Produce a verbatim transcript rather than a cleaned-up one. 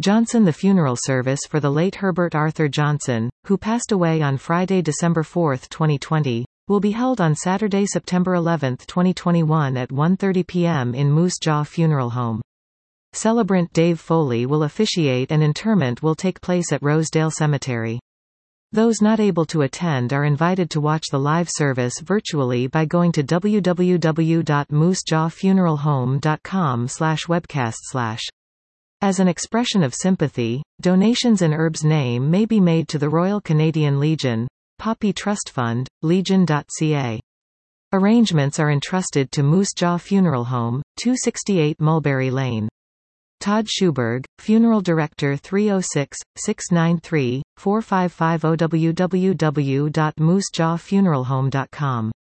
Johnson. The funeral service for the late Herbert Arthur Johnson, who passed away on Friday, December fourth, twenty twenty, will be held on Saturday, September eleventh, twenty twenty-one at one thirty p m in Moose Jaw Funeral Home. Celebrant Dave Foley will officiate and interment will take place at Rosedale Cemetery. Those not able to attend are invited to watch the live service virtually by going to w w w dot moose jaw funeral home dot com slash webcast slash. As an expression of sympathy, donations in Erb's name may be made to the Royal Canadian Legion, Poppy Trust Fund, legion dot c a. Arrangements are entrusted to Moose Jaw Funeral Home, two sixty-eight Mulberry Lane. Todd Schuberg, Funeral Director three oh six, six nine three, four five five zero w w w dot moose jaw funeral home dot com.